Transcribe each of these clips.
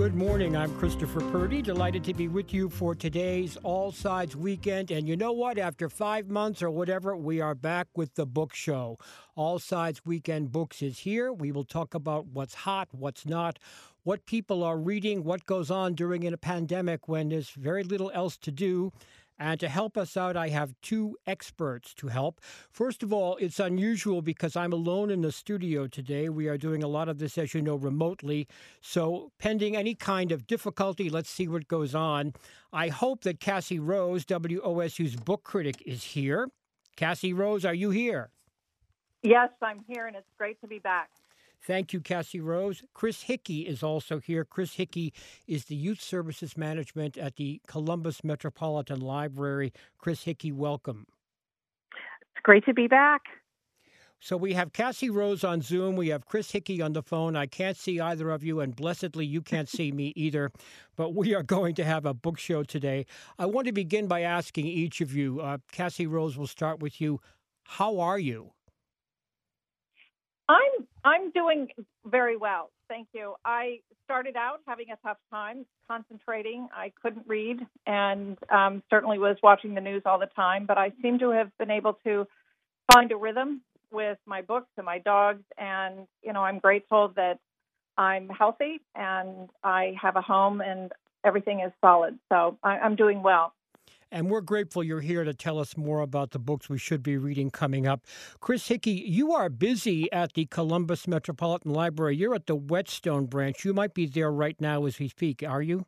Good morning. I'm Christopher Purdy. Delighted to be with you for today's All Sides Weekend. And you know what? After 5 months or whatever, we are back with the book show. All Sides Weekend Books is here. We will talk about what's hot, what's not, what people are reading, what goes on during a pandemic when there's very little else to do. And to help us out, I have two experts to help. First of all, it's unusual because I'm alone in the studio today. We are doing a lot of this, as you know, remotely. So pending any kind of difficulty, let's see what goes on. I hope that Cassie Rose, WOSU's book critic, is here. Cassie Rose, are you here? Yes, I'm here, and it's great to be back. Thank you, Cassie Rose. Chris Hickey is also here. Chris Hickey is the Youth Services Management at the Columbus Metropolitan Library. Chris Hickey, welcome. It's great to be back. So we have Cassie Rose on Zoom. We have Chris Hickey on the phone. I can't see either of you, and blessedly, you can't see me either. But we are going to have a book show today. I want to begin by asking each of you. Cassie Rose, we'll start with you. How are you? I'm doing very well, thank you. I started out having a tough time concentrating. I couldn't read and certainly was watching the news all the time, but I seem to have been able to find a rhythm with my books and my dogs, and I'm grateful that I'm healthy and I have a home and everything is solid. So I'm doing well. And we're grateful you're here to tell us more about the books we should be reading coming up. Chris Hickey, you are busy at the Columbus Metropolitan Library. You're at the Whetstone branch. You might be there right now as we speak, are you?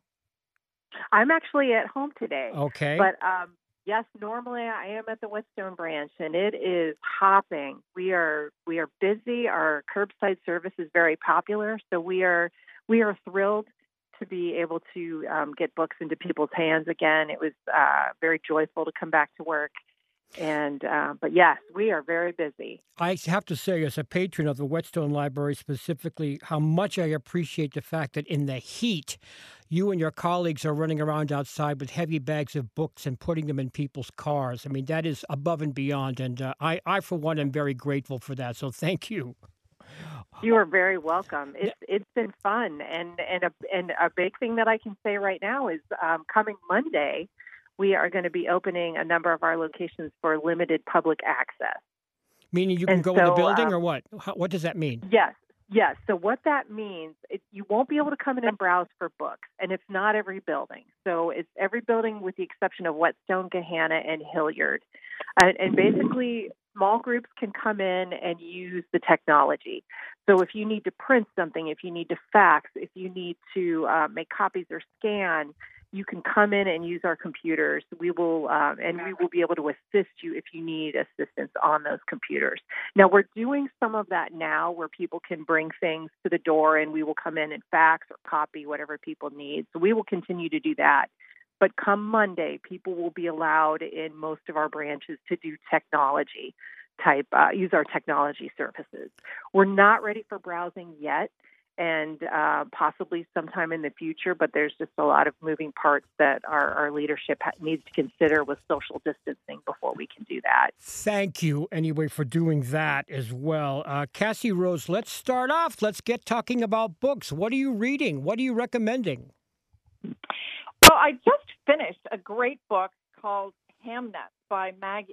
I'm actually at home today. Okay. But yes, normally I am at the Whetstone branch, and it is hopping. We are busy. Our curbside service is very popular, so we are thrilled to be able to get books into people's hands again. It was very joyful to come back to work. And but yes, we are very busy. I have to say, as a patron of the Whetstone Library specifically, how much I appreciate the fact that in the heat, you and your colleagues are running around outside with heavy bags of books and putting them in people's cars. I mean, that is above and beyond. And I, for one, am very grateful for that. So thank you. You are very welcome. It's been fun, and a big thing that I can say right now is coming Monday, we are going to be opening a number of our locations for limited public access. Meaning you can go in the building, or what? What does that mean? Yes. So what that means, you won't be able to come in and browse for books, and it's not every building. So it's every building with the exception of Whetstone, Gahanna, and Hilliard. And basically, small groups can come in and use the technology. So if you need to print something, if you need to fax, if you need to make copies or scan, you can come in and use our computers. We will be able to assist you if you need assistance on those computers. Now, we're doing some of that now where people can bring things to the door and we will come in and fax or copy whatever people need. So we will continue to do that. But come Monday, people will be allowed in most of our branches to do technology use our technology services. We're not ready for browsing yet, and possibly sometime in the future, but there's just a lot of moving parts that our leadership needs to consider with social distancing before we can do that. Thank you, anyway, for doing that as well. Cassie Rose, let's start off. Let's get talking about books. What are you reading? What are you recommending? Well, I just finished a great book called Hamnet by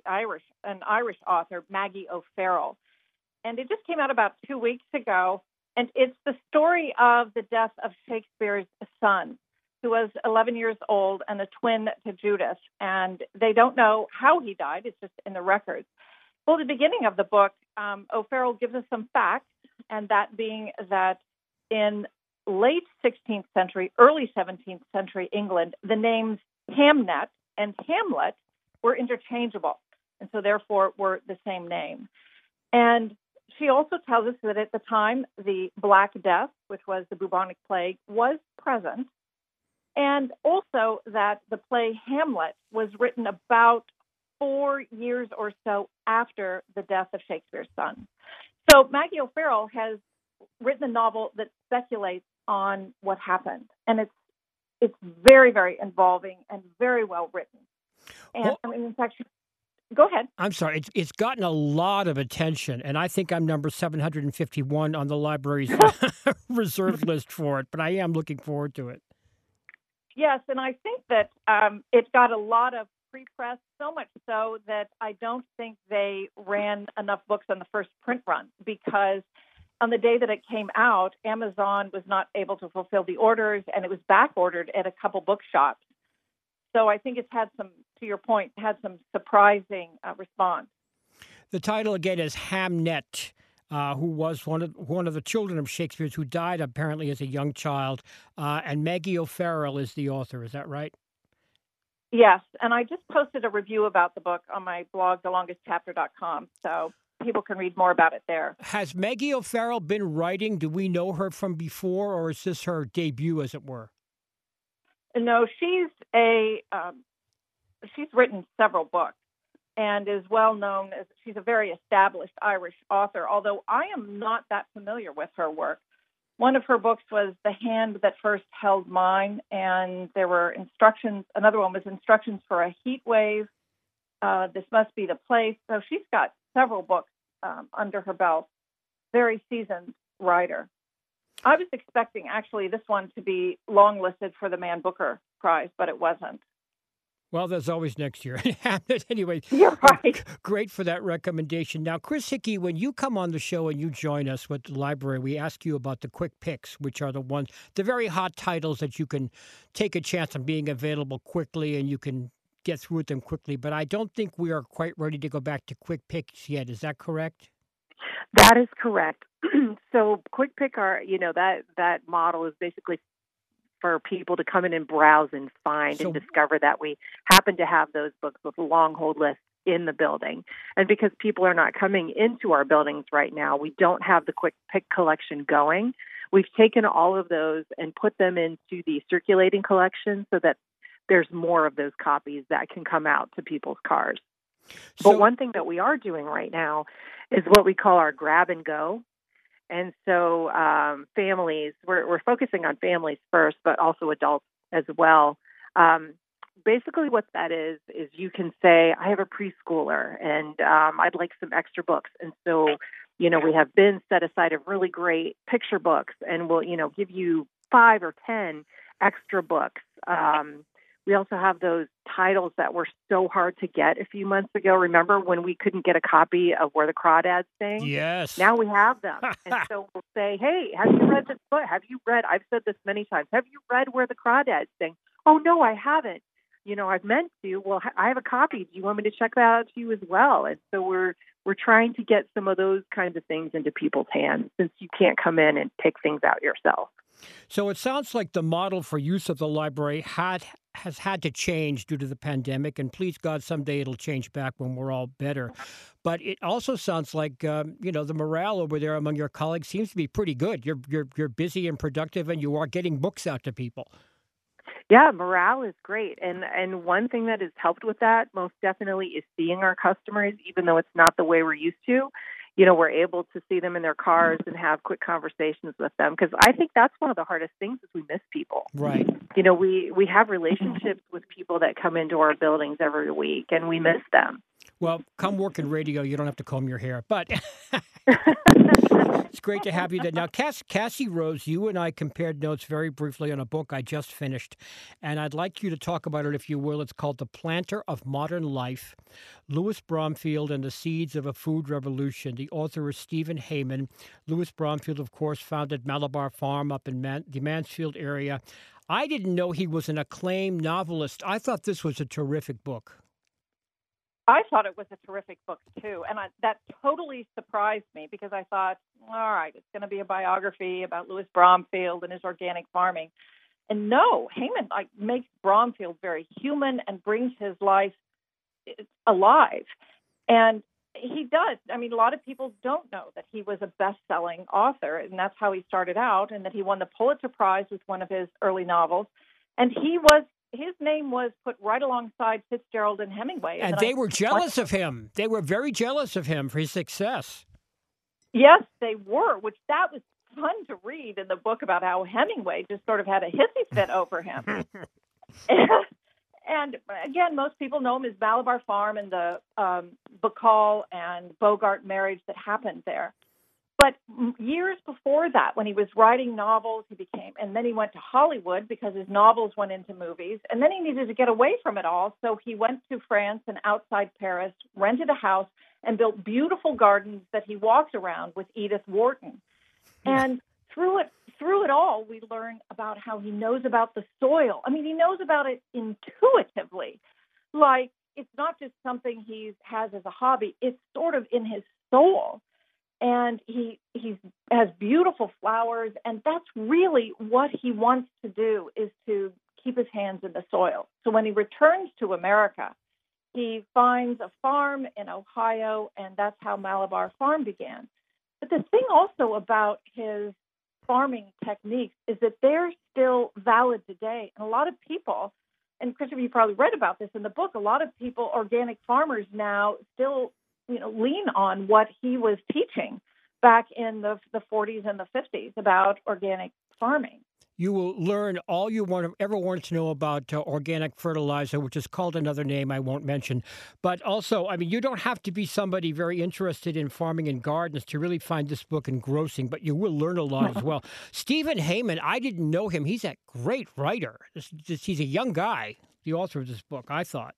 an Irish author, Maggie O'Farrell. And it just came out about 2 weeks ago. And it's the story of the death of Shakespeare's son, who was 11 years old and a twin to Judith. And they don't know how he died. It's just in the records. Well, the beginning of the book, O'Farrell gives us some facts, and that being that in late 16th century, early 17th century England, the names Hamnet and Hamlet were interchangeable, and so therefore were the same name. And she also tells us that at the time, the Black Death, which was the bubonic plague, was present, and also that the play Hamlet was written about 4 years or so after the death of Shakespeare's son. So Maggie O'Farrell has written a novel that speculates on what happened, and it's very, very involving and very well written. And in fact, Go ahead. I'm sorry. It's gotten a lot of attention, and I think I'm number 751 on the library's reserve list for it. But I am looking forward to it. Yes, and I think that it got a lot of free press, so much so that I don't think they ran enough books on the first print run, because on the day that it came out, Amazon was not able to fulfill the orders, and it was back ordered at a couple bookshops. So I think it's had some, to your point, had some surprising response. The title again is Hamnet, who was one of the children of Shakespeare's, who died apparently as a young child, and Maggie O'Farrell is the author. Is that right? Yes, and I just posted a review about the book on my blog, thelongestchapter.com, so people can read more about it there. Has Maggie O'Farrell been writing? Do we know her from before, or is this her debut, as it were? No, she's written several books and is well known as, she's a very established Irish author, although I am not that familiar with her work. One of her books was The Hand That First Held Mine, and there were instructions. Another one was Instructions for a Heat Wave. This Must Be the Place. So she's got several books under her belt. Very seasoned writer. I was expecting, actually, this one to be longlisted for the Man Booker Prize, but it wasn't. Well, there's always next year. Anyway, you're right. Great for that recommendation. Now, Chris Hickey, when you come on the show and you join us with the library, we ask you about the quick picks, which are the very hot titles that you can take a chance on being available quickly and you can get through them quickly. But I don't think we are quite ready to go back to quick picks yet. Is that correct? That is correct. So quick pick that model is basically for people to come in and browse and find and discover that we happen to have those books with a long hold list in the building. And because people are not coming into our buildings right now, we don't have the quick pick collection going. We've taken all of those and put them into the circulating collection so that there's more of those copies that can come out to people's cars. But one thing that we are doing right now is what we call our grab and go. And so families, we're focusing on families first, but also adults as well. Basically what that is you can say, I have a preschooler and I'd like some extra books. And so, we have bins set aside of really great picture books, and we'll, give you 5 or 10 extra books. We also have those titles that were so hard to get a few months ago. Remember when we couldn't get a copy of Where the Crawdads Sing? Yes. Now we have them. And so we'll say, hey, have you read this book? I've said this many times, have you read Where the Crawdads Sing? Oh, no, I haven't. I've meant to. Well, I have a copy. Do you want me to check that out to you as well? And so we're trying to get some of those kinds of things into people's hands, since you can't come in and pick things out yourself. So it sounds like the model for use of the library has had to change due to the pandemic, and please God, someday it'll change back when we're all better. But it also sounds like the morale over there among your colleagues seems to be pretty good. You're busy and productive, and you are getting books out to people. Yeah, morale is great. And one thing that has helped with that most definitely is seeing our customers, even though it's not the way we're used to. We're able to see them in their cars and have quick conversations with them, because I think that's one of the hardest things is we miss people. Right. We have relationships with people that come into our buildings every week, and we miss them. Well, come work in radio. You don't have to comb your hair, but it's great to have you there. Now, Cassie Rose, you and I compared notes very briefly on a book I just finished, and I'd like you to talk about it, if you will. It's called The Planter of Modern Life, Louis Bromfield and the Seeds of a Food Revolution. The author is Stephen Heyman. Louis Bromfield, of course, founded Malabar Farm up in the Mansfield area. I didn't know he was an acclaimed novelist. I thought this was a terrific book. I thought it was a terrific book, too. And that totally surprised me, because I thought, all right, it's going to be a biography about Louis Bromfield and his organic farming. And no, Heyman makes Bromfield very human and brings his life alive. And he does. I mean, a lot of people don't know that he was a best-selling author, and that's how he started out, and that he won the Pulitzer Prize with one of his early novels. And his name was put right alongside Fitzgerald and Hemingway. And they were jealous of him. They were very jealous of him for his success. Yes, they were, which that was fun to read in the book about how Hemingway just sort of had a hissy fit over him. And again, most people know him as Malabar Farm and the Bacall and Bogart marriage that happened there. But years before that, when he was writing novels, and then he went to Hollywood because his novels went into movies, and then he needed to get away from it all. So he went to France and outside Paris, rented a house, and built beautiful gardens that he walks around with Edith Wharton. And through it all, we learn about how he knows about the soil. I mean, he knows about it intuitively. Like, it's not just something he has as a hobby. It's sort of in his soul. And he has beautiful flowers, and that's really what he wants to do, is to keep his hands in the soil. So when he returns to America, he finds a farm in Ohio, and that's how Malabar Farm began. But the thing also about his farming techniques is that they're still valid today. And a lot of people, and Christopher, you probably read about this in the book, a lot of people, organic farmers now, still lean on what he was teaching back in the 40s and the 50s about organic farming. You will learn all you ever want to know about organic fertilizer, which is called another name I won't mention. But also, I mean, you don't have to be somebody very interested in farming and gardens to really find this book engrossing, but you will learn a lot as well. Stephen Heyman, I didn't know him. He's a great writer. He's a young guy, the author of this book, I thought.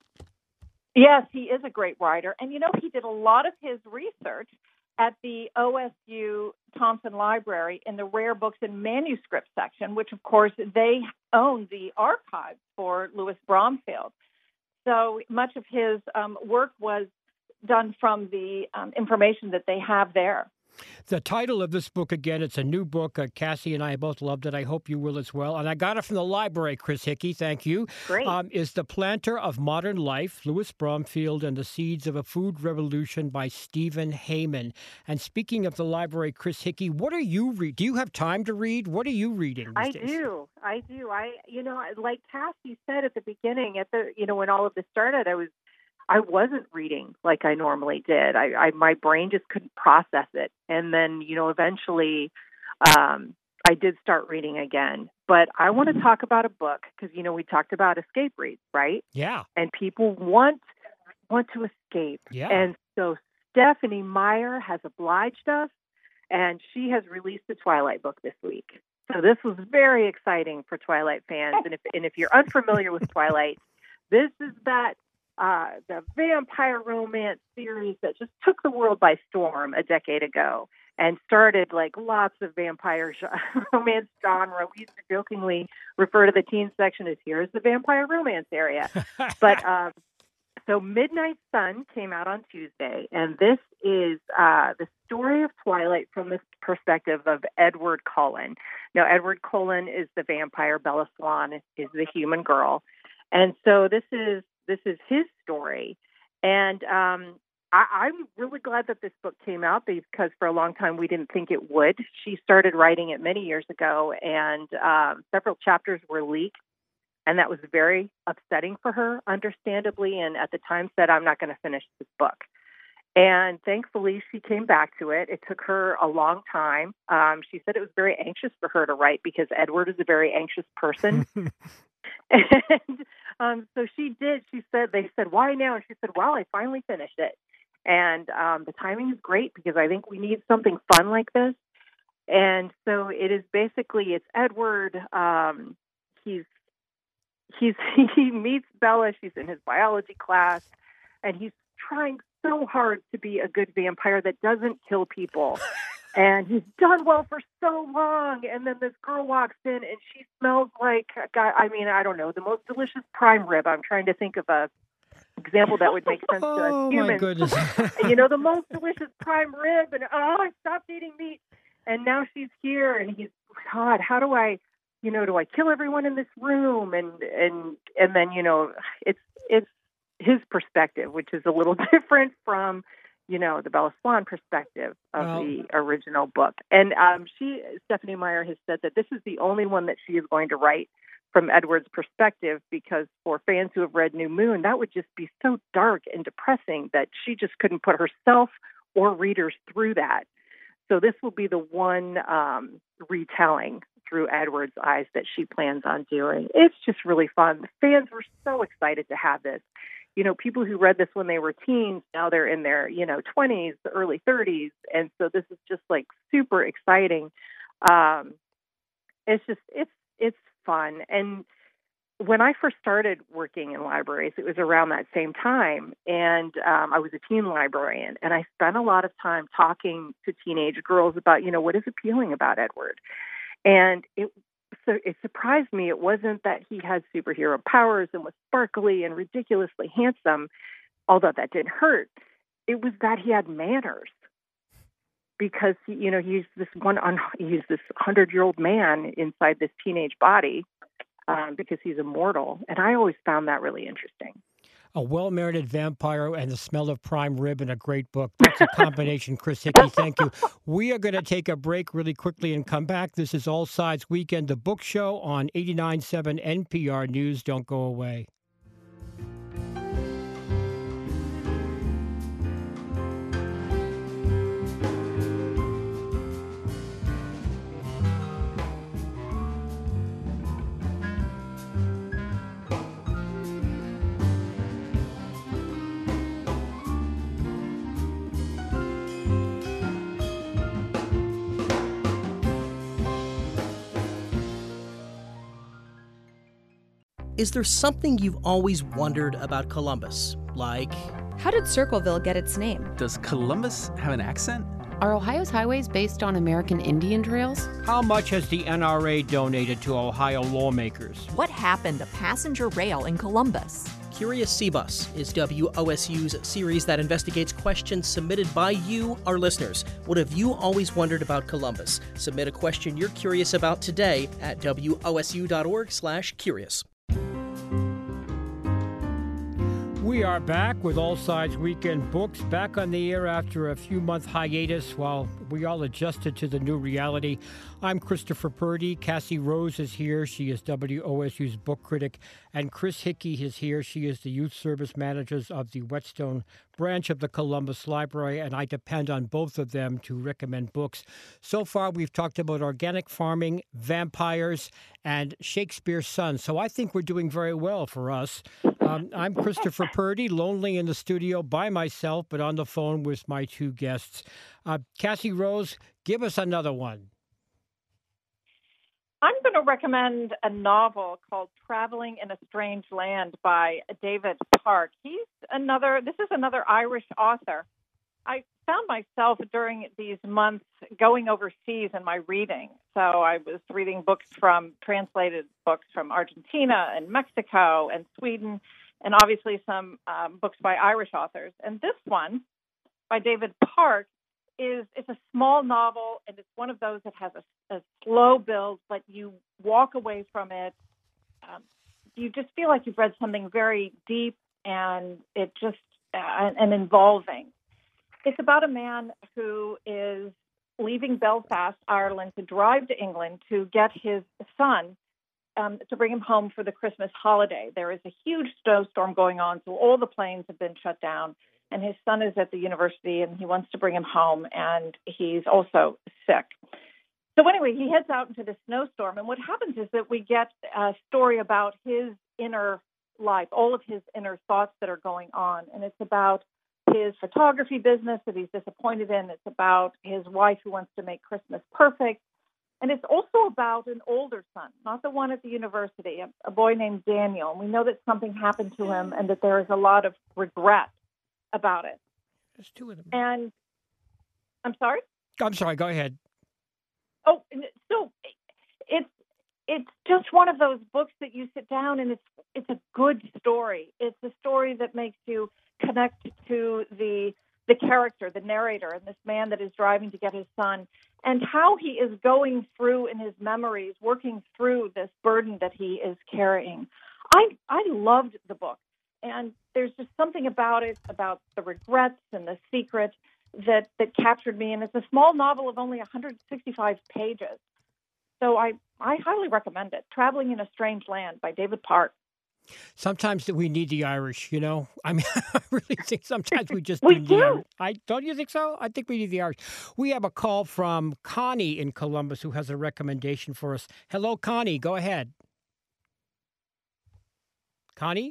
Yes, he is a great writer. And, he did a lot of his research at the OSU Thompson Library in the rare books and manuscript section, which, of course, they own the archives for Louis Bromfield. So much of his work was done from the information that they have there. The title of this book, again, it's a new book. Cassie and I both loved it. I hope you will as well. And I got it from the library, Chris Hickey. Thank you. Great. Is The Planter of Modern Life, Louis Bromfield and the Seeds of a Food Revolution by Stephen Heyman. And speaking of the library, Chris Hickey, what are you reading? Do you have time to read? What are you reading these days? I do. Like Cassie said at the beginning, when all of this started, I wasn't reading like I normally did. My brain just couldn't process it. And then, eventually I did start reading again. But I want to talk about a book because, we talked about escape reads, right? Yeah. And people want to escape. Yeah. And so Stephenie Meyer has obliged us, and she has released the Twilight book this week. So this was very exciting for Twilight fans. And if you're unfamiliar with Twilight, this is the vampire romance series that just took the world by storm a decade ago and started like lots of vampire romance genre. We used to jokingly refer to the teen section as here's the vampire romance area. But so Midnight Sun came out on Tuesday, and this is the story of Twilight from the perspective of Edward Cullen. Now, Edward Cullen is the vampire. Bella Swan is the human girl. And so this is his story. And I'm really glad that this book came out because for a long time we didn't think it would. She started writing it many years ago, and several chapters were leaked. And that was very upsetting for her, understandably, and at the time said, I'm not going to finish this book. And thankfully, she came back to it. It took her a long time. She said it was very anxious for her to write because Edward is a very anxious person. And so she did. They said, why now? And she said, well, I finally finished it. And the timing is great because I think we need something fun like this. And so it is basically, it's Edward. He meets Bella. She's in his biology class, and he's trying so hard to be a good vampire that doesn't kill people. And he's done well for so long. And then this girl walks in, and she smells like, I don't know, the most delicious prime rib. I'm trying to think of a example that would make sense to us humans. My goodness. The most delicious prime rib. And, I stopped eating meat. And now she's here, and he's, God, how do I kill everyone in this room? And then, it's his perspective, which is a little different from, the Bella Swan perspective of the original book. And Stephenie Meyer has said that this is the only one that she is going to write from Edward's perspective, because for fans who have read New Moon, that would just be so dark and depressing that she just couldn't put herself or readers through that. So this will be the one retelling through Edward's eyes that she plans on doing. It's just really fun. The fans were so excited to have this. People who read this when they were teens, now they're in their, 20s, early 30s. And so this is just like super exciting. It's fun. And when I first started working in libraries, it was around that same time. And I was a teen librarian, and I spent a lot of time talking to teenage girls about, what is appealing about Edward. And it surprised me. It wasn't that he had superhero powers and was sparkly and ridiculously handsome, although that didn't hurt. It was that he had manners, because he's this 100-year-old man inside this teenage body, because he's immortal. And I always found that really interesting. A well-merited vampire and the smell of prime rib in a great book. That's a combination, Chris Hickey. Thank you. We are going to take a break really quickly and come back. This is All Sides Weekend, the book show on 89.7 NPR News. Don't go away. Is there something you've always wondered about Columbus? Like, how did Circleville get its name? Does Columbus have an accent? Are Ohio's highways based on American Indian trails? How much has the NRA donated to Ohio lawmakers? What happened to passenger rail in Columbus? Curious C-Bus is WOSU's series that investigates questions submitted by you, our listeners. What have you always wondered about Columbus? Submit a question you're curious about today at wosu.org/curious. We are back with All Sides Weekend Books, back on the air after a few-month hiatus while we all adjusted to the new reality. I'm Christopher Purdy. Cassie Rose is here. She is WOSU's book critic. And Chris Hickey is here. She is the youth service manager of the Whetstone branch of the Columbus Library, and I depend on both of them to recommend books. So far, we've talked about organic farming, vampires, and Shakespeare's Son. So I think we're doing very well for us. I'm Christopher Purdy, lonely in the studio by myself, but on the phone with my two guests. Cassie Rose, give us another one. I'm going to recommend a novel called Traveling in a Strange Land by David Park. This is another Irish author. I found myself during these months going overseas in my reading. So I was reading translated books from Argentina and Mexico and Sweden, and obviously some books by Irish authors. And this one by David Park it's a small novel, and it's one of those that has a slow build, but you walk away from it. You just feel like you've read something very deep and and involving. It's about a man who is leaving Belfast, Ireland, to drive to England to get his son to bring him home for the Christmas holiday. There is a huge snowstorm going on, so all the planes have been shut down. And his son is at the university, and he wants to bring him home, and he's also sick. So anyway, he heads out into the snowstorm, and what happens is that we get a story about his inner life, all of his inner thoughts that are going on, and it's about his photography business that he's disappointed in. It's about his wife who wants to make Christmas perfect, and it's also about an older son, not the one at the university, a boy named Daniel. And we know that something happened to him and that there is a lot of regret about it. There's two of them. And I'm sorry? I'm sorry, go ahead. Oh, so it's just one of those books that you sit down and it's a good story. It's a story that makes you connect to the character, the narrator, and this man that is driving to get his son, and how he is going through in his memories, working through this burden that he is carrying. I loved the book. And there's just something about it, about the regrets and the secret that captured me. And it's a small novel of only 165 pages. So I highly recommend it. Traveling in a Strange Land by David Park. Sometimes we need the Irish, you know? I mean, I really think sometimes we just We need the do. Irish. Don't you think so? I think we need the Irish. We have a call from Connie in Columbus who has a recommendation for us. Hello, Connie. Go ahead. Connie?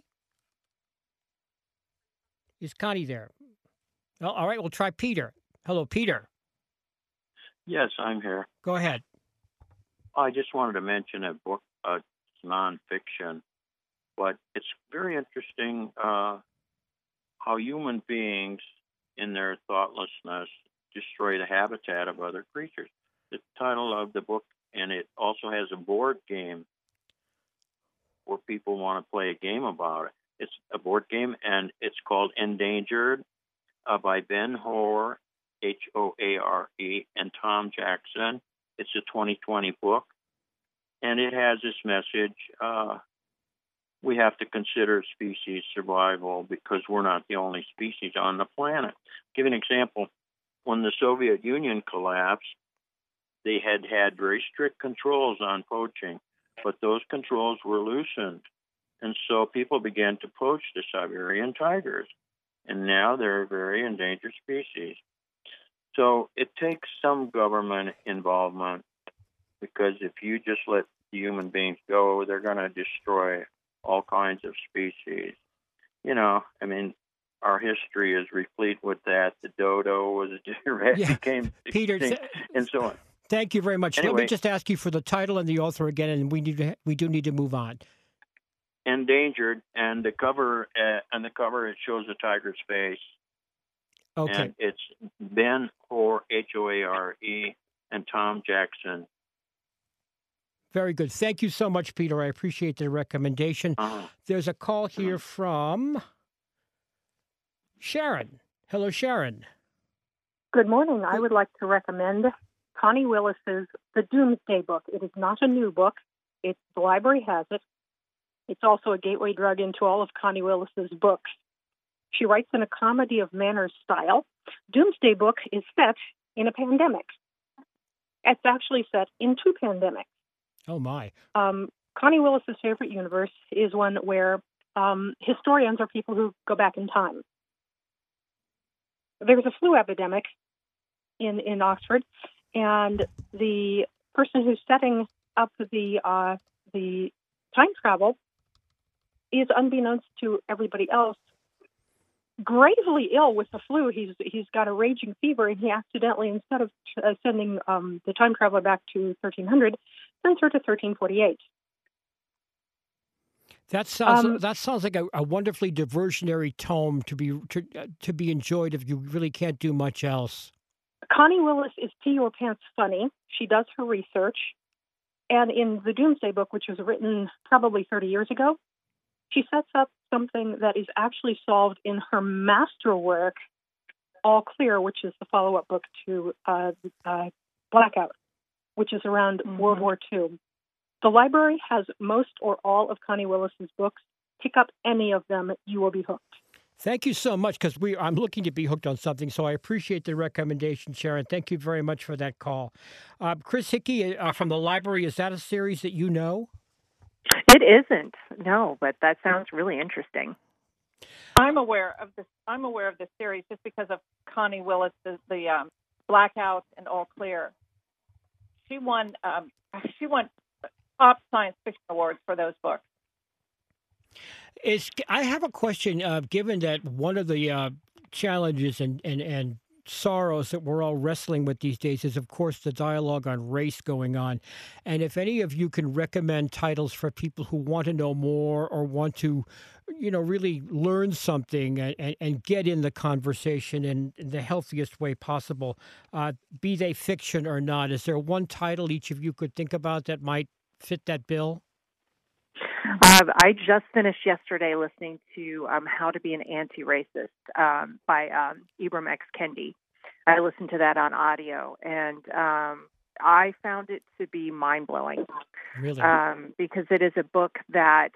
Is Connie there? Oh, all right, we'll try Peter. Hello, Peter. Yes, I'm here. Go ahead. I just wanted to mention a book, it's nonfiction, but it's very interesting how human beings, in their thoughtlessness, destroy the habitat of other creatures. The title of the book, and it also has a board game where people want to play a game about it. It's a board game, and it's called Endangered by Ben Hoare, Hoare, and Tom Jackson. It's a 2020 book, and it has this message. We have to consider species survival because we're not the only species on the planet. I'll give you an example. When the Soviet Union collapsed, they had very strict controls on poaching, but those controls were loosened. And so people began to poach the Siberian tigers, and now they're a very endangered species. So it takes some government involvement, because if you just let the human beings go, they're going to destroy all kinds of species. You know, I mean, our history is replete with that. The dodo became Peter, extinct, and so on. Thank you very much. Anyway, Let me just ask you for the title and the author again, and we do need to move on. Endangered, and the cover it shows a tiger's face. Okay. And it's Ben Hoare, Hoare, and Tom Jackson. Very good. Thank you so much, Peter. I appreciate the recommendation. There's a call here from Sharon. Hello, Sharon. Good morning. I would like to recommend Connie Willis's The Doomsday Book. It is not a new book. The library has it. It's also a gateway drug into all of Connie Willis's books. She writes in a comedy of manners style. Doomsday Book is set in a pandemic. It's actually set in two pandemics. Oh, my. Connie Willis's favorite universe is one where historians are people who go back in time. There was a flu epidemic in Oxford, and the person who's setting up the time travel is, unbeknownst to everybody else, gravely ill with the flu. He's got a raging fever, and he accidentally, instead of sending the time traveler back to 1300, sends her to 1348. That sounds like a wonderfully diversionary tome to be enjoyed if you really can't do much else. Connie Willis is pee your pants funny. She does her research, and in the Doomsday Book, which was written probably 30 years ago, she sets up something that is actually solved in her masterwork, All Clear, which is the follow-up book to Blackout, which is around World War II. The library has most or all of Connie Willis's books. Pick up any of them, you will be hooked. Thank you so much, because I'm looking to be hooked on something, so I appreciate the recommendation, Sharon. Thank you very much for that call. Chris Hickey from the library, is that a series that you know? It isn't, no, but that sounds really interesting. I'm aware of this. I'm aware of this series just because of Connie Willis, the Blackout and All Clear. She won top science fiction awards for those books. I have a question. Given that one of the challenges and sorrows that we're all wrestling with these days is, of course, the dialogue on race going on. And if any of you can recommend titles for people who want to know more or want to, really learn something and get in the conversation in the healthiest way possible, be they fiction or not, is there one title each of you could think about that might fit that bill? I just finished yesterday listening to How to Be an Anti-Racist by Ibram X. Kendi. I listened to that on audio, and I found it to be mind-blowing. Really? Because it is a book that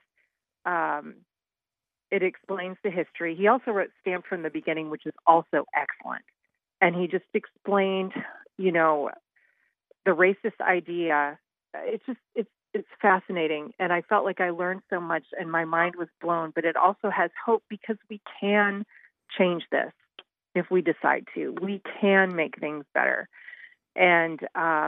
it explains the history. He also wrote Stamped from the Beginning, which is also excellent. And he just explained, the racist idea. It's it's fascinating, and I felt like I learned so much, and my mind was blown. But it also has hope because we can change this if we decide to. We can make things better. And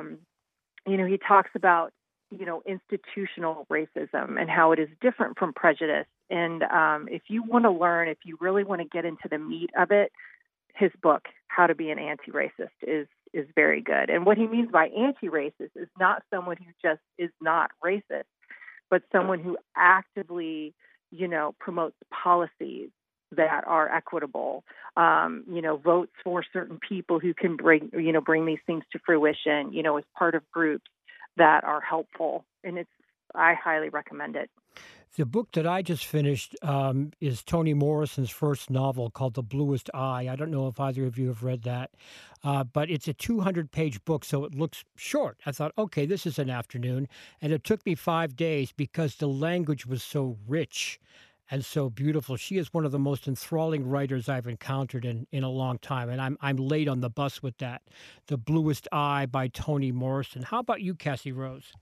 he talks about institutional racism and how it is different from prejudice. And if you want to learn, if you really want to get into the meat of it, his book, How to Be an Anti-Racist, is very good. And what he means by anti-racist is not someone who just is not racist, but someone who actively, promotes policies that are equitable, votes for certain people who can bring these things to fruition, as part of groups that are helpful. And I highly recommend it. The book that I just finished is Toni Morrison's first novel called The Bluest Eye. I don't know if either of you have read that, but it's a 200-page book, so it looks short. I thought, okay, this is an afternoon, and it took me 5 days because the language was so rich and so beautiful. She is one of the most enthralling writers I've encountered in a long time, and I'm late on the bus with that. The Bluest Eye by Toni Morrison. How about you, Cassie Rose?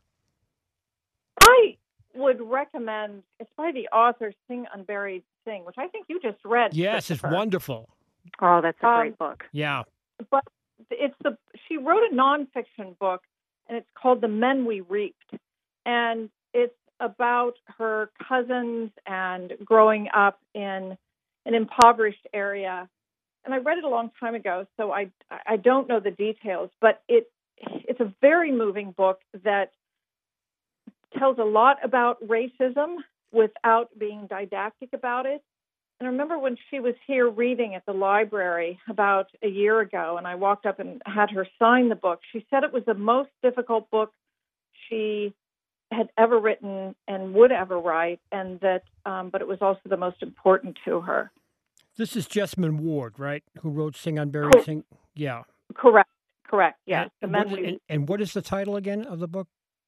I would recommend, it's by the author Sing Unburied Sing, which I think you just read. Yes, it's wonderful. Oh, that's a great book. Yeah. But she wrote a nonfiction book, and it's called The Men We Reaped. And it's about her cousins and growing up in an impoverished area. And I read it a long time ago, so I don't know the details, but it's a very moving book that tells a lot about racism without being didactic about it. And I remember when she was here reading at the library about a year ago, and I walked up and had her sign the book, she said it was the most difficult book she had ever written and would ever write, and that, but it was also the most important to her. This is Jessamine Ward, right, who wrote Sing Unburied Sing? Yeah. Correct, yeah. And what is the title again of the book?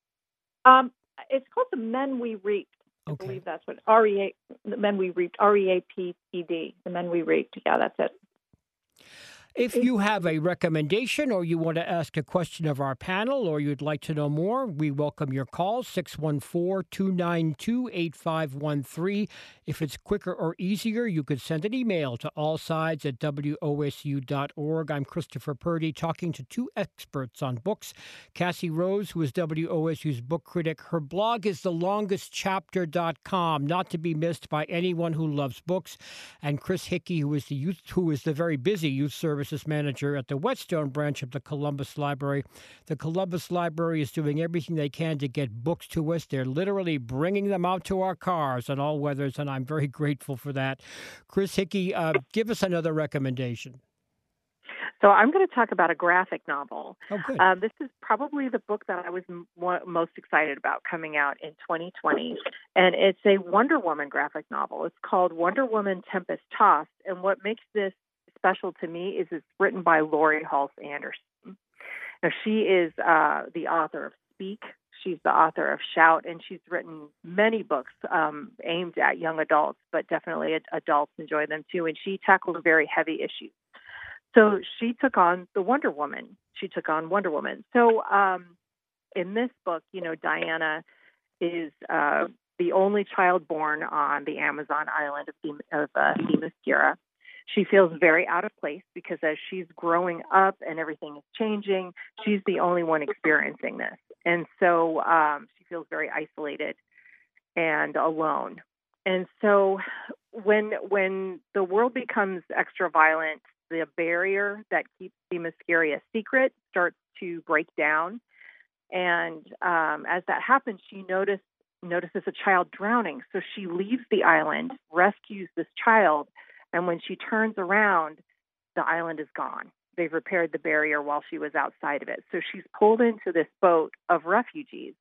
It's called The Men We Reaped. Okay. I believe that's what The Men We Reaped, REAPED, The Men We Reaped. Yeah, that's it. If you have a recommendation or you want to ask a question of our panel or you'd like to know more, we welcome your call, 614-292-8513. If it's quicker or easier, you could send an email to allsides@wosu.org. I'm Christopher Purdy, talking to two experts on books. Cassie Rose, who is WOSU's book critic. Her blog is thelongestchapter.com, not to be missed by anyone who loves books. And Chris Hickey, who is the very busy youth services manager at the Whetstone branch of the Columbus Library. The Columbus Library is doing everything they can to get books to us. They're literally bringing them out to our cars on all weathers, and I'm very grateful for that. Chris Hickey, give us another recommendation. So I'm going to talk about a graphic novel. Oh, good. This is probably the book that I was most excited about coming out in 2020, and it's a Wonder Woman graphic novel. It's called Wonder Woman Tempest Tossed, and what makes this special to me is it's written by Laurie Halse Anderson. Now, she is the author of Speak. She's the author of Shout, and she's written many books aimed at young adults, but definitely adults enjoy them too. And she tackled very heavy issues. So she took on the Wonder Woman. So in this book, Diana is the only child born on the Amazon island of Themyscira. She feels very out of place because as she's growing up and everything is changing, she's the only one experiencing this. And so she feels very isolated and alone. And so when the world becomes extra violent, the barrier that keeps Themyscira secret starts to break down. And as that happens, she notices a child drowning. So she leaves the island, rescues this child, and when she turns around, the island is gone. They've repaired the barrier while she was outside of it. So she's pulled into this boat of refugees,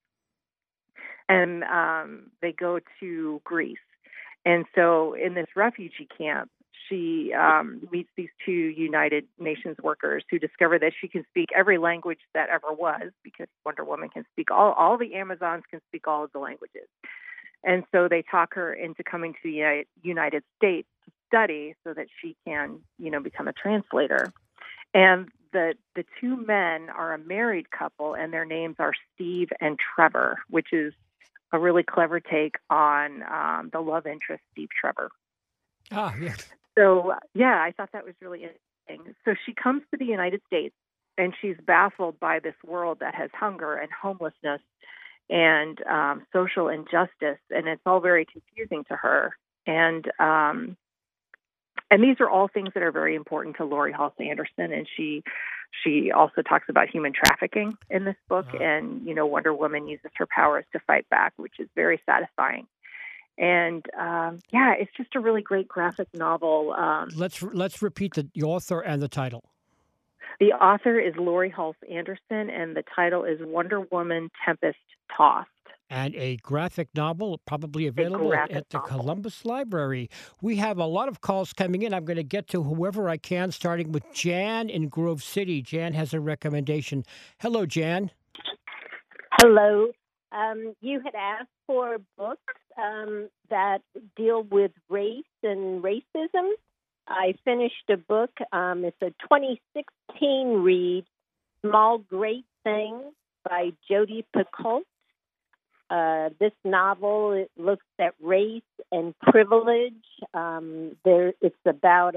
and they go to Greece. And so in this refugee camp, she meets these two United Nations workers who discover that she can speak every language that ever was, because Wonder Woman can speak all the Amazons can speak all of the languages. And so they talk her into coming to the United States to study so that she can, become a translator. And the two men are a married couple, and their names are Steve and Trevor, which is a really clever take on the love interest, Steve Trevor. Ah, yes. So, I thought that was really interesting. So she comes to the United States, and she's baffled by this world that has hunger and homelessness and social injustice, and it's all very confusing to her. And these are all things that are very important to Laurie Halse Anderson, and she also talks about human trafficking in this book, and Wonder Woman uses her powers to fight back, which is very satisfying. And it's just a really great graphic novel. Let's repeat the author and the title. The author is Laurie Halse Anderson, and the title is Wonder Woman Tempest Tossed. And a graphic novel probably available at the Columbus Library. We have a lot of calls coming in. I'm going to get to whoever I can, starting with Jan in Grove City. Jan has a recommendation. Hello, Jan. Hello. You had asked for books that deal with race and racism. I finished a book. It's a 2016 read, Small Great Things by Jodi Picoult. This novel, it looks at race and privilege. It's about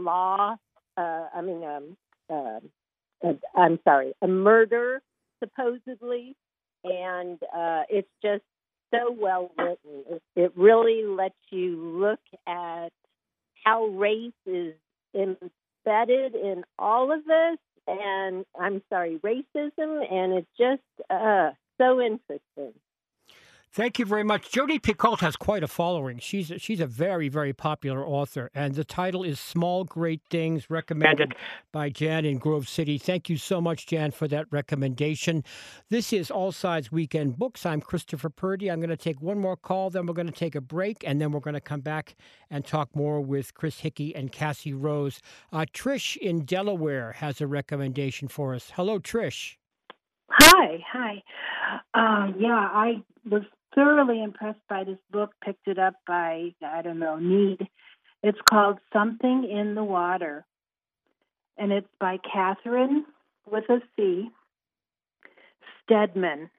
a murder, supposedly, and it's just so well written. It really lets you look at how race is embedded in all of this, and racism, and it's just so interesting. Thank you very much. Jodi Picoult has quite a following. She's a very, very popular author, and the title is Small Great Things, recommended by Jan in Grove City. Thank you so much, Jan, for that recommendation. This is All Sides Weekend Books. I'm Christopher Purdy. I'm going to take one more call, then we're going to take a break, and then we're going to come back and talk more with Chris Hickey and Cassie Rose. Trish in Delaware has a recommendation for us. Hello, Trish. Hi. I was thoroughly impressed by this book, picked it up by, Need. It's called Something in the Water, and it's by Catherine, with a C, Steadman,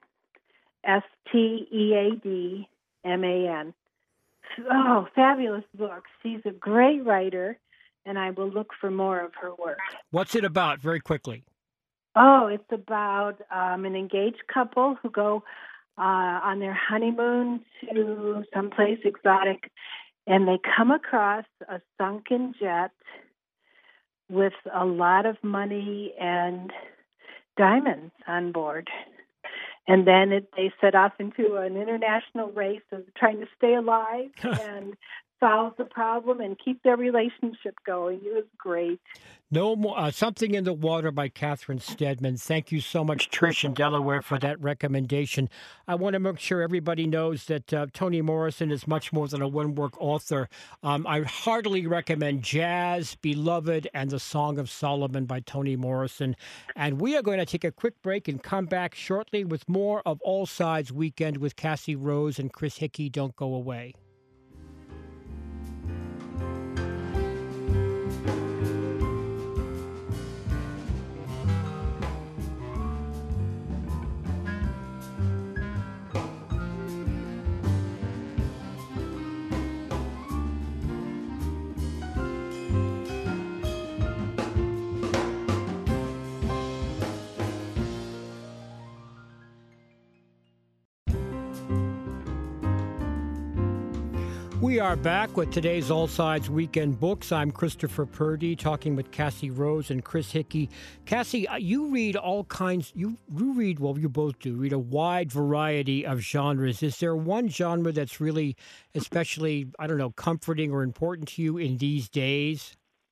Steadman. Oh, fabulous book. She's a great writer, and I will look for more of her work. What's it about, very quickly? Oh, it's about an engaged couple who go on their honeymoon to someplace exotic, and they come across a sunken jet with a lot of money and diamonds on board. And then they set off into an international race of trying to stay alive and solve the problem and keep their relationship going. It was great. No more. Something in the Water by Catherine Steadman. Thank you so much, Trish in Delaware, for that recommendation. I want to make sure everybody knows that Toni Morrison is much more than a one-work author. I heartily recommend Jazz, Beloved, and The Song of Solomon by Toni Morrison. And we are going to take a quick break and come back shortly with more of All Sides Weekend with Cassie Rose and Chris Hickey. Don't go away. We are back with today's All Sides Weekend Books. I'm Christopher Purdy, talking with Cassie Rose and Chris Hickey. Cassie, you read all kinds, you both do, read a wide variety of genres. Is there one genre that's really especially, comforting or important to you in these days?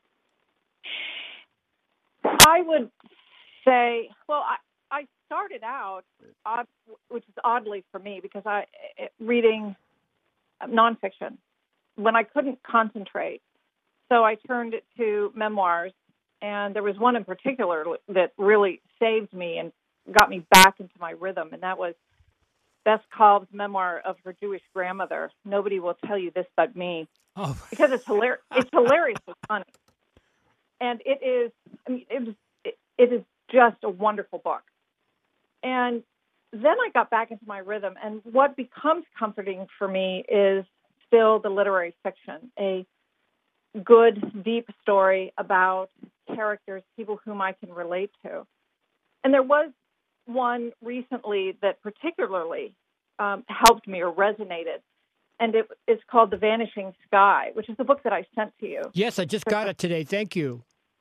I would say, I started out, which is oddly for me, because reading nonfiction when I couldn't concentrate. So I turned to memoirs, and there was one in particular that really saved me and got me back into my rhythm, and that was Bess Kalb's memoir of her Jewish grandmother, Nobody Will Tell You This But Me, because it's hilarious. It's hilariously funny. And it is, it is just a wonderful book. And then I got back into my rhythm, and what becomes comforting for me is still the literary fiction, a good, deep story about characters, people whom I can relate to. And there was one recently that particularly helped me or resonated, and it's called The Vanishing Sky, which is the book that I sent to you. Yes, I just got it today. Thank you.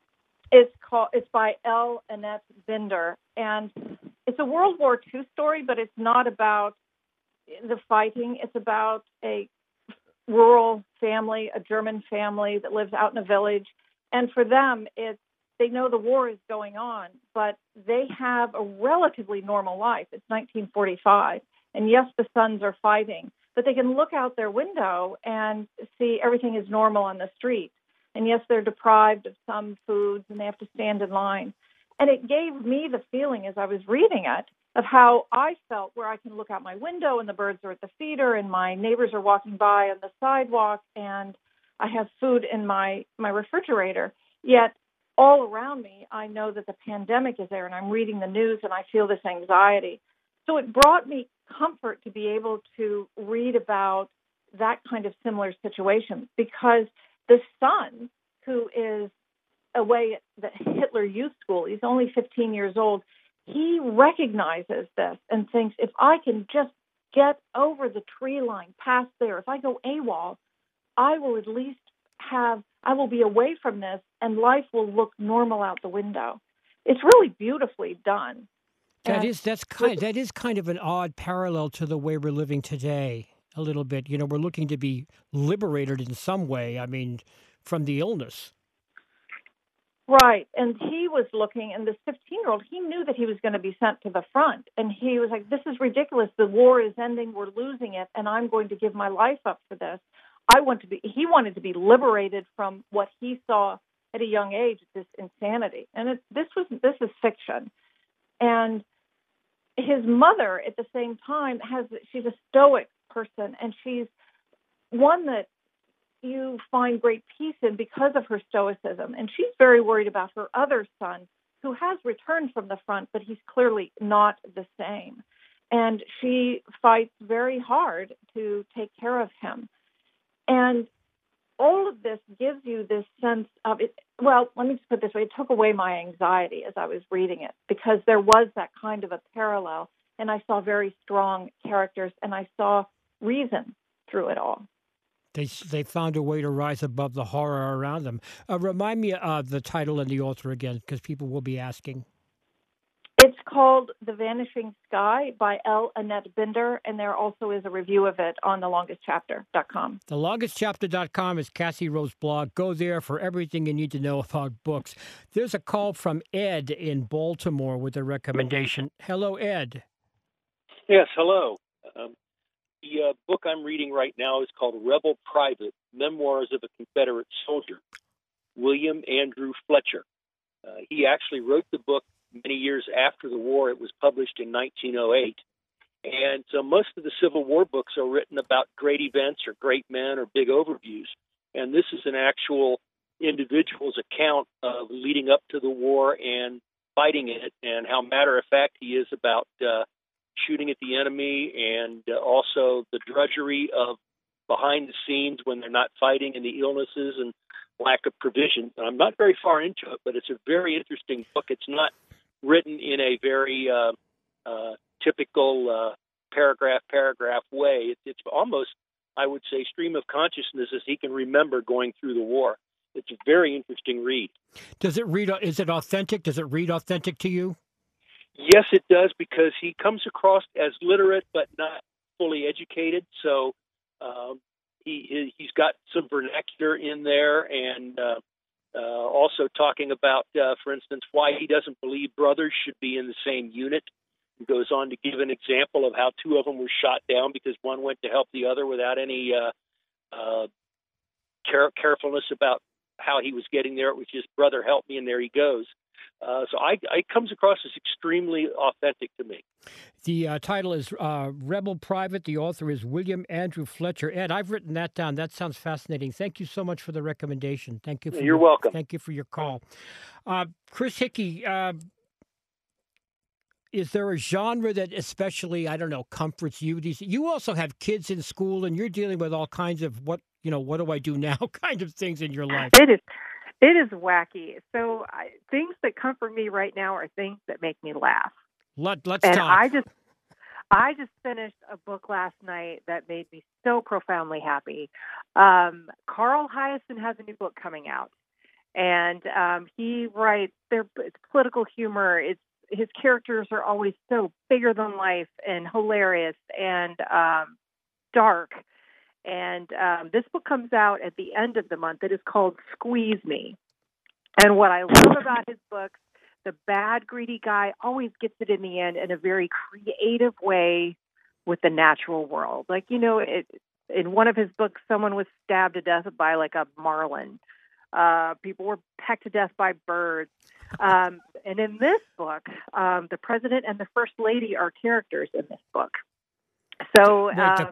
It's by L. Annette Binder, and it's a World War II story, but it's not about the fighting. It's about a rural family, a German family that lives out in a village, and for them, they know the war is going on, but they have a relatively normal life. It's 1945, and yes, the sons are fighting, but they can look out their window and see everything is normal on the street. And yes, they're deprived of some foods and they have to stand in line. And it gave me the feeling as I was reading it of how I felt, where I can look out my window and the birds are at the feeder and my neighbors are walking by on the sidewalk and I have food in my refrigerator. Yet all around me, I know that the pandemic is there and I'm reading the news and I feel this anxiety. So it brought me comfort to be able to read about that kind of similar situation, because the son, who is away at the Hitler Youth School, he's only 15 years old, he recognizes this and thinks, if I can just get over the tree line past there, if I go AWOL, I will at least I will be away from this and life will look normal out the window. It's really beautifully done. That is kind of an odd parallel to the way we're living today. A little bit, we're looking to be liberated in some way. I mean, from the illness. Right. And he was looking, and this 15-year-old, he knew that he was going to be sent to the front. And he was like, this is ridiculous. The war is ending. We're losing it. And I'm going to give my life up for this. He wanted to be liberated from what he saw at a young age, this insanity. And this is fiction. And his mother, at the same time, she's a stoic person, and she's one that you find great peace in because of her stoicism. And she's very worried about her other son, who has returned from the front, but he's clearly not the same. And she fights very hard to take care of him. And all of this gives you this sense of it. Well, let me just put it this way. It took away my anxiety as I was reading it, because there was that kind of a parallel, and I saw very strong characters, and I saw reason through it all. They found a way to rise above the horror around them. Remind me of the title and the author again, because people will be asking. It's called The Vanishing Sky by L. Annette Binder, and there also is a review of it on thelongestchapter.com. Thelongestchapter.com is Cassie Rowe's blog. Go there for everything you need to know about books. There's a call from Ed in Baltimore with a recommendation. Hello, Ed. Yes, hello. The book I'm reading right now is called Rebel Private, Memoirs of a Confederate Soldier, William Andrew Fletcher. He actually wrote the book many years after the war. It was published in 1908. And so most of the Civil War books are written about great events or great men or big overviews. And this is an actual individual's account of leading up to the war and fighting it, and how matter-of-fact he is about shooting at the enemy, and also the drudgery of behind the scenes when they're not fighting, and the illnesses and lack of provision. I'm not very far into it, but it's a very interesting book. It's not written in a very typical paragraph way. It's almost, I would say, stream of consciousness as he can remember going through the war. It's a very interesting read. Is it authentic? Does it read authentic to you? Yes, it does, because he comes across as literate but not fully educated. So he's got some vernacular in there, and also talking about, for instance, why he doesn't believe brothers should be in the same unit. He goes on to give an example of how two of them were shot down because one went to help the other without any carefulness about how he was getting there. It was just, brother, help me, and there he goes. So it comes across as extremely authentic to me. The title is Rebel Private. The author is William Andrew Fletcher. Ed, I've written that down. That sounds fascinating. Thank you so much for the recommendation. Thank you. You're welcome. Thank you for your call. Chris Hickey, is there a genre that especially, I don't know, comforts you? You also have kids in school, and you're dealing with all kinds of what do I do now kind of things in your life. It is wacky. So things that comfort me right now are things that make me laugh. Let's and talk. I just finished a book last night that made me so profoundly happy. Carl Hiaasen has a new book coming out, and he writes. It's political humor. His characters are always so bigger than life and hilarious and dark. And this book comes out at the end of the month. It is called Squeeze Me. And what I love about his books, the bad, greedy guy always gets it in the end in a very creative way with the natural world. Like, in one of his books, someone was stabbed to death by like a marlin. People were pecked to death by birds. And in this book, the president and the first lady are characters in this book. So,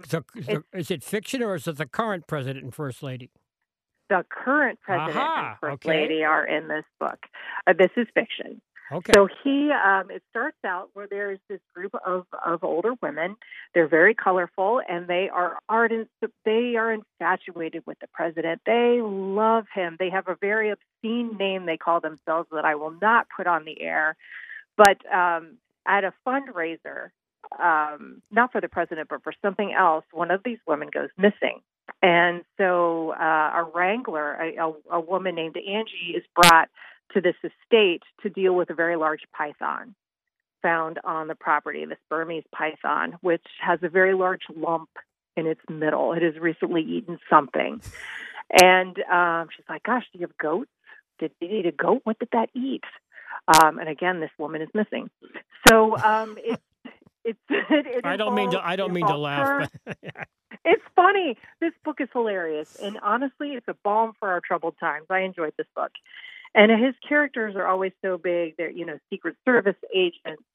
is it fiction or is it the current president and first lady? The current president and first lady are in this book. This is fiction. Okay. So it starts out where there's this group of older women. They're very colorful and they are ardent. They are infatuated with the president. They love him. They have a very obscene name they call themselves that I will not put on the air. But at a fundraiser, not for the president, but for something else, one of these women goes missing. And so a wrangler, a woman named Angie, is brought to this estate to deal with a very large python found on the property, this Burmese python, which has a very large lump in its middle. It has recently eaten something. And she's like, gosh, do you have goats? Did you eat a goat? What did that eat? And again, this woman is missing. So it's I don't mean to laugh. But it's funny. This book is hilarious. And honestly, it's a balm for our troubled times. I enjoyed this book. And his characters are always so big. They're, Secret Service agents,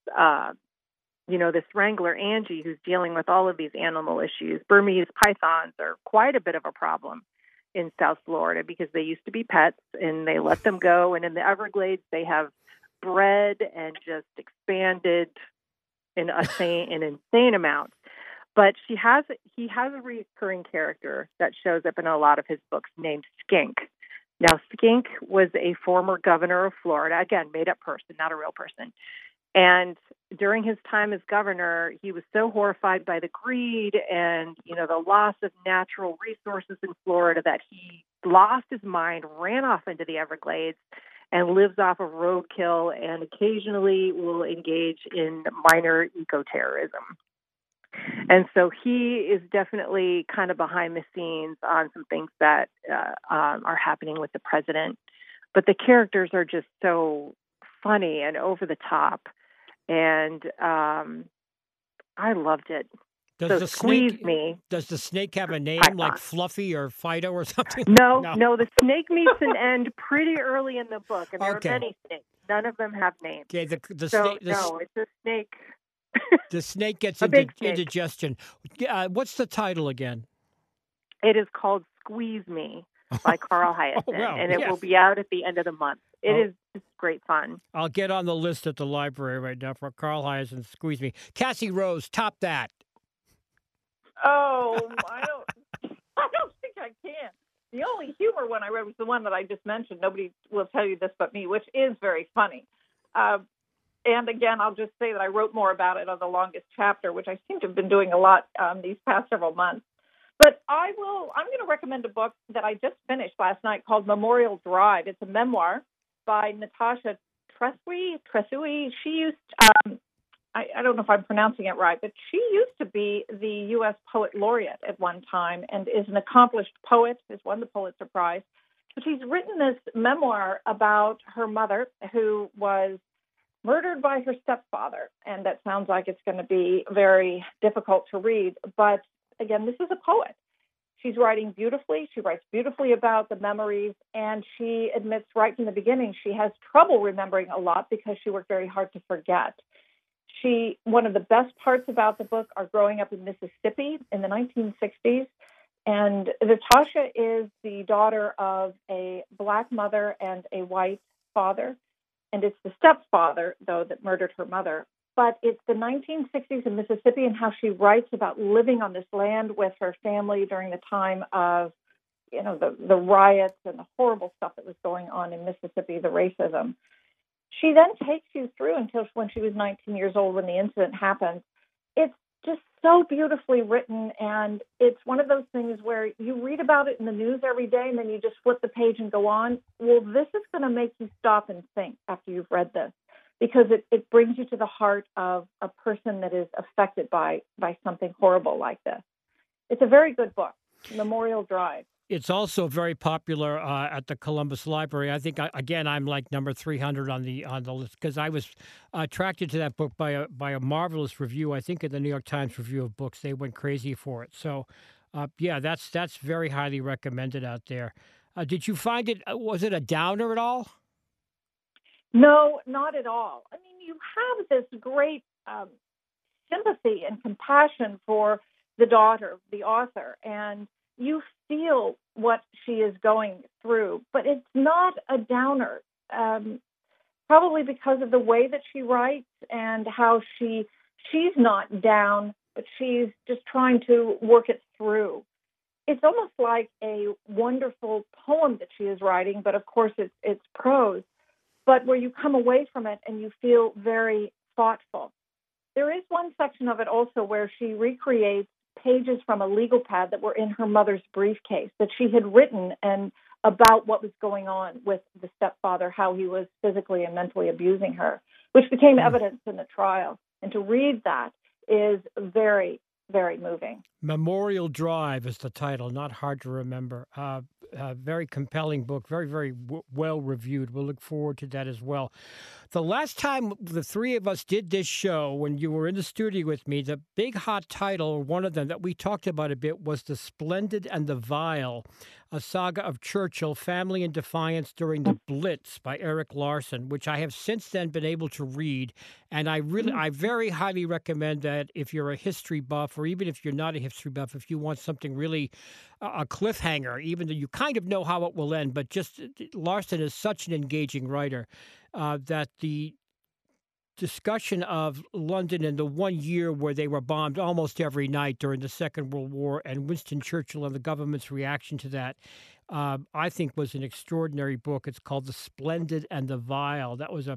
this wrangler, Angie, who's dealing with all of these animal issues. Burmese pythons are quite a bit of a problem in South Florida because they used to be pets and they let them go. And in the Everglades, they have bred and just expanded in insane amounts. But he has a recurring character that shows up in a lot of his books named Skink. Now, Skink was a former governor of Florida, again, made-up person, not a real person. And during his time as governor, he was so horrified by the greed and, the loss of natural resources in Florida that he lost his mind, ran off into the Everglades, and lives off of roadkill and occasionally will engage in minor eco-terrorism. And so he is definitely kind of behind the scenes on some things that are happening with the president. But the characters are just so funny and over the top. And I loved it. Does the snake have a name like Fluffy or Fido or something? No, the snake meets an end pretty early in the book. And there are many snakes. None of them have names. Okay, it's a snake. The snake gets indigestion. What's the title again? It is called Squeeze Me by Carl Hiaasen, and it will be out at the end of the month. It's great fun. I'll get on the list at the library right now for Carl Hiaasen, Squeeze Me. Cassie Rose, top that. Oh, I don't think I can. The only humor one I read was the one that I just mentioned. Nobody will tell you this but me, which is very funny. And again, I'll just say that I wrote more about it on The Longest Chapter, which I seem to have been doing a lot these past several months. But I'm going to recommend a book that I just finished last night called Memorial Drive. It's a memoir by Natasha Trethewey. She used, I don't know if I'm pronouncing it right, but she used to be the U.S. Poet Laureate at one time and is an accomplished poet, has won the Pulitzer Prize. But she's written this memoir about her mother, who was murdered by her stepfather. And that sounds like it's going to be very difficult to read. But again, this is a poet. She's writing beautifully. She writes beautifully about the memories, and she admits right from the beginning she has trouble remembering a lot because she worked very hard to forget. One of the best parts about the book are growing up in Mississippi in the 1960s. And Natasha is the daughter of a black mother and a white father. And it's the stepfather, though, that murdered her mother. But it's the 1960s in Mississippi and how she writes about living on this land with her family during the time of, the riots and the horrible stuff that was going on in Mississippi, the racism. She then takes you through until when she was 19 years old when the incident happened. It's just so beautifully written, and it's one of those things where you read about it in the news every day and then you just flip the page and go on. Well, this is going to make you stop and think after you've read this, because it brings you to the heart of a person that is affected by something horrible like this. It's a very good book, Memorial Drive. It's also very popular at the Columbus Library. I think, I'm like number 300 on the list because I was attracted to that book by a marvelous review. I think in the New York Times Review of Books, they went crazy for it. So, that's very highly recommended out there. Did you find it? Was it a downer at all? No, not at all. I mean, you have this great sympathy and compassion for the daughter, the author, and you feel what she is going through, but it's not a downer, probably because of the way that she writes and how she's not down, but she's just trying to work it through. It's almost like a wonderful poem that she is writing, but of course it's prose, but where you come away from it and you feel very thoughtful. There is one section of it also where she recreates pages from a legal pad that were in her mother's briefcase that she had written and about what was going on with the stepfather, how he was physically and mentally abusing her, which became evidence in the trial. And to read that is very, very moving. Memorial Drive is the title, not hard to remember. Very compelling book, very, very well reviewed. We'll look forward to that as well. The last time the three of us did this show, when you were in the studio with me, the big hot title, one of them that we talked about a bit, was The Splendid and the Vile, a saga of Churchill, family in defiance during the Blitz by Erik Larson, which I have since then been able to read. And I very highly recommend that if you're a history buff, or even if you're not a history buff, if you want something really a cliffhanger, even though you kind of know how it will end, but just Larson is such an engaging writer that the discussion of London in the 1 year where they were bombed almost every night during the Second World War and Winston Churchill and the government's reaction to that, I think was an extraordinary book. It's called The Splendid and the Vile. That was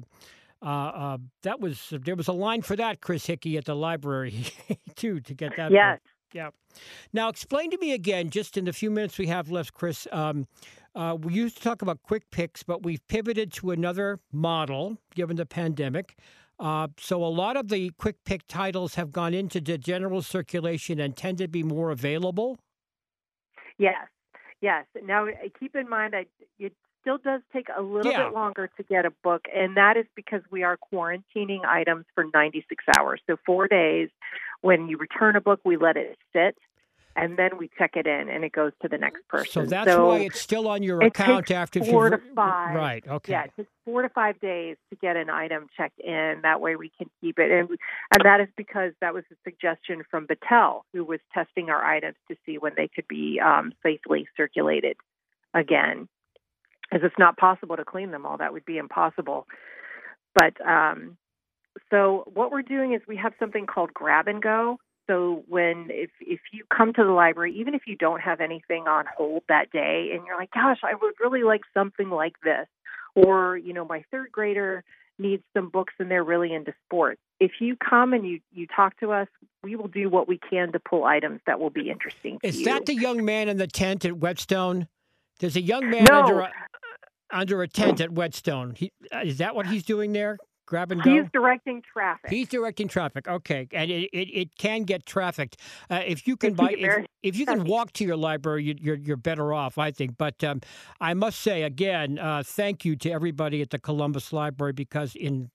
there was a line for that, Chris Hickey, at the library too, to get that. Yes. Book. Yeah. Now, explain to me again, just in the few minutes we have left, Chris, we used to talk about quick picks, but we've pivoted to another model given the pandemic. So a lot of the quick pick titles have gone into the general circulation and tend to be more available. Yes. Now, keep in mind, it still does take a little bit longer to get a book, and that is because we are quarantining items for 96 hours. So 4 days. When you return a book, we let it sit, and then we check it in, and it goes to the next person. So that's why it's still on your account after 4 to 5. Right. Okay. Yeah, it takes 4 to 5 days to get an item checked in. That way we can keep it. And that is because that was a suggestion from Battelle, who was testing our items to see when they could be safely circulated again. Because it's not possible to clean them all. That would be impossible. But so what we're doing is we have something called Grab and Go. So if you come to the library, even if you don't have anything on hold that day and you're like, gosh, I would really like something like this, or, my third grader needs some books and they're really into sports. If you come and you talk to us, we will do what we can to pull items that will be interesting to you. Is that the young man in the tent at Whetstone? There's a young man under a tent at Whetstone. Is that what he's doing there? Grab and go? He's directing traffic. He's directing traffic. Okay, and it can get trafficked. If you can if you can walk to your library, you're better off, I think. But I must say again, thank you to everybody at the Columbus Library, because in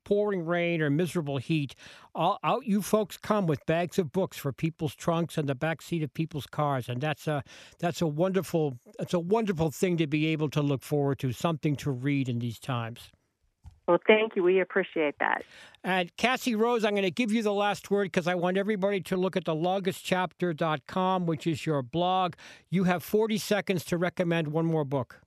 pouring rain or miserable heat, out you folks come with bags of books for people's trunks and the back seat of people's cars, and that's a wonderful thing to be able to look forward to, something to read in these times. Well, thank you. We appreciate that. And Cassie Rose, I'm going to give you the last word because I want everybody to look at thelongestchapter.com, which is your blog. You have 40 seconds to recommend one more book.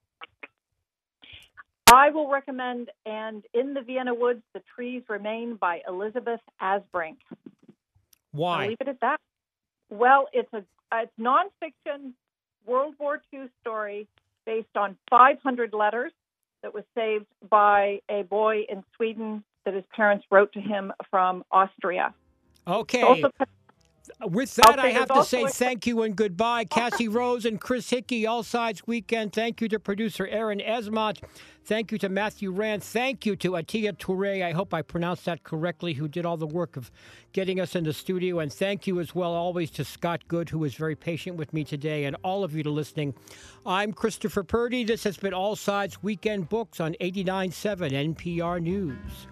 I will recommend And in the Vienna Woods, the Trees Remain by Elizabeth Asbrink. Why? I'll leave it at that. Well, it's nonfiction World War II story based on 500 letters that was saved by a boy in Sweden that his parents wrote to him from Austria. Okay. With that, I have to say thank you and goodbye. Cassie Rose and Chris Hickey, All Sides Weekend. Thank you to producer Aaron Esmont. Thank you to Matthew Rand. Thank you to Atia Touré, I hope I pronounced that correctly, who did all the work of getting us in the studio. And thank you as well always to Scott Good, who was very patient with me today, and all of you to listening. I'm Christopher Purdy. This has been All Sides Weekend Books on 89.7 NPR News.